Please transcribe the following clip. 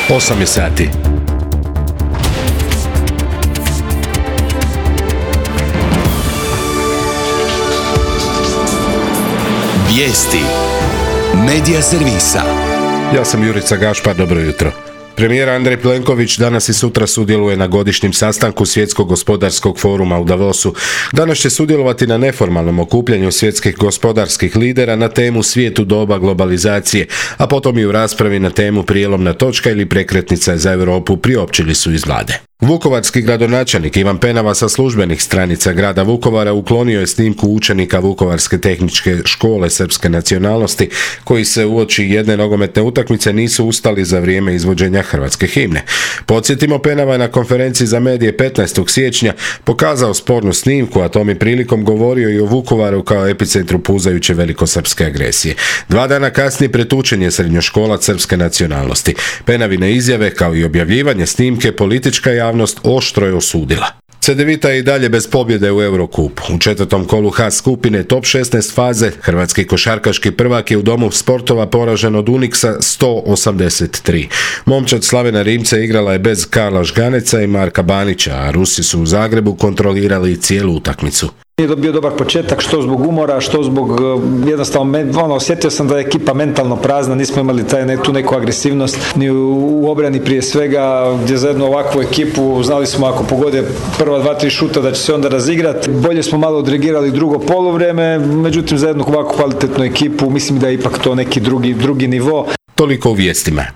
8 je sati. Vijesti Medija servisa. Ja sam Jurica Gašpar, dobro jutro. Premijer Andrej Plenković danas i sutra sudjeluje na godišnjem sastanku Svjetskog gospodarskog foruma u Davosu. Danas će sudjelovati na neformalnom okupljanju svjetskih gospodarskih lidera na temu Svijet u doba globalizacije, a potom i u raspravi na temu prijelomna točka ili prekretnica za Europu, priopćili su iz vlade. Vukovarski gradonačelnik Ivan Penava sa službenih stranica grada Vukovara uklonio je snimku učenika Vukovarske tehničke škole srpske nacionalnosti koji se uoči jedne nogometne utakmice nisu ustali za vrijeme izvođenja hrvatske himne. Podsjetimo, Penava je na konferenciji za medije 15. siječnja pokazao spornu snimku, a tom i prilikom govorio i o Vukovaru kao epicentru puzajuće velikosrpske agresije. 2 dana kasnije pretučen je srednjoškolac srpske nacionalnosti. Penavine izjave kao i objavljivanje snimke politička javnost oštro je osudila. Cedevita je i dalje bez pobjede u Eurokupu. U 4. kolu H skupine top 16 faze hrvatski košarkaški prvak je u domu sportova poražen od Uniksa 183. Momčad Slavena Rimca igrala je bez Karla Žganeca i Marka Banića, a Rusi su u Zagrebu kontrolirali cijelu utakmicu. Nije bio dobar početak, što zbog umora, što zbog jednostavno, osjetio sam da je ekipa mentalno prazna, nismo imali tu neku agresivnost, ni u obrani prije svega, gdje za jednu ovakvu ekipu znali smo ako pogode prva 2-3 šuta da će se onda razigrati. Bolje smo malo odreagirali drugo poluvreme, međutim za jednu ovakvu kvalitetnu ekipu mislim da je ipak to neki drugi nivo. Toliko u vijestima.